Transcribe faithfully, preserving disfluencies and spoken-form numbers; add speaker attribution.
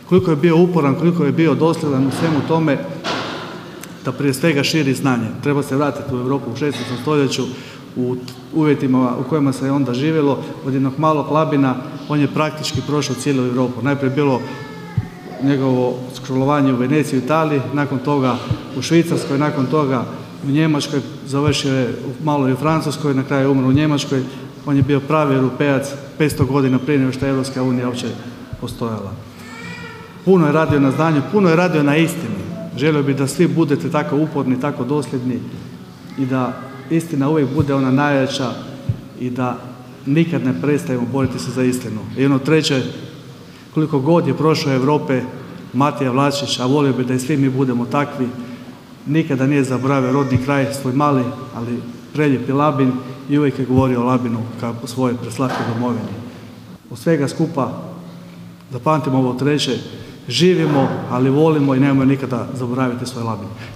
Speaker 1: koliko je bio uporan, koliko je bio dosljedan u svemu tome, da prije svega širi znanje. Treba se vratiti u Europu u šesnaestom stoljeću, u uvjetima u kojima se je onda živjelo. Od jednog malog Labina on je praktički prošao cijelu Europu. Najprije bilo njegovo školovanje u Veneciji, u Italiji, nakon toga u Švicarskoj, nakon toga u Njemačkoj, završio je malo i u Francuskoj, na kraju je umro u Njemačkoj. On je bio pravi Europejac petsto godina prije nego što je Europska unija uopće postojala. Puno je radio na znanju, puno je radio na istini. Želio bih da svi budete tako uporni, tako dosljedni i da istina uvijek bude ona najjača i da nikad ne prestajemo boriti se za istinu. I ono treće, koliko god je prošao Europe Matija Vlačić, a volio bih da i svi mi budemo takvi, nikada nije zaboravio rodni kraj, svoj mali, ali prelijepi Labin i uvijek je govorio o Labinu kao o svojoj preslatkoj domovini. Od svega skupa zapamtimo ovo treće, živimo, ali volimo i nemojmo nikada zaboraviti svoj Labin.